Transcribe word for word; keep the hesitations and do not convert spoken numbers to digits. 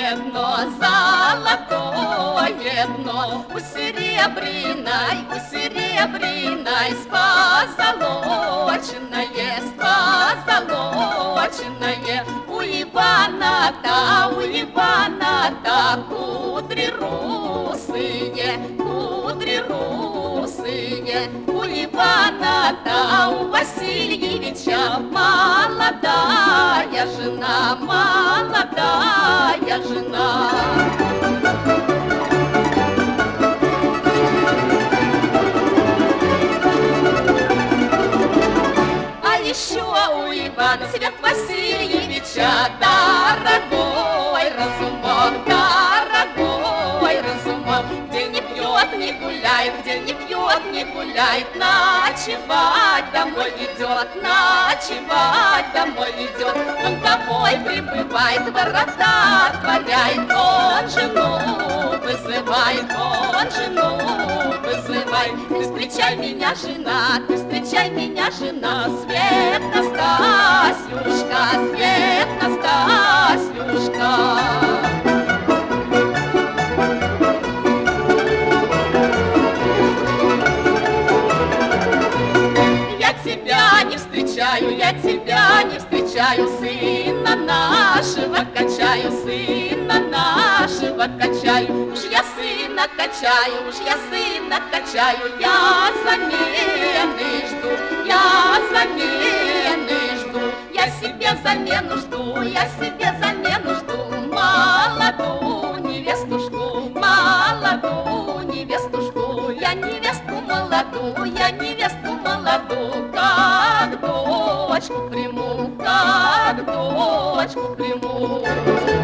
дно, золотое дно, у серебряной, у серебряной, с позолоченное, с позолоченное. У Ивана-то, у Ивана-то кудри русые, кудри русые. У Ивана-то, у Васильевича молодая жена, молодая жена. А еще у Ивана Свет Васильевича дорогой разумок, дорогой разумок. Где не пьет, не гуляет, где не пьет, не гуляет, ночевать домой идет, ночевать домой идет. Он домой прибывает, ворота отворяет, он жену вызывает, он жену вызывает. Ты встречай меня, жена, ты встречай меня, жена, Свет Настасьюшка, Свет Настасьюшка. Я тебя не встречаю, я тебя не встречаю, сына нашего качаю, сына нашего качаю. Уж я сына качаю, уж я сына качаю, я замены жду, я замены жду, я себе замену жду, я себе замену жду. Молодую невестушку, молодую невестушку, я невестку молодую, я невестку молодую, как дочку приму, как дочку приму.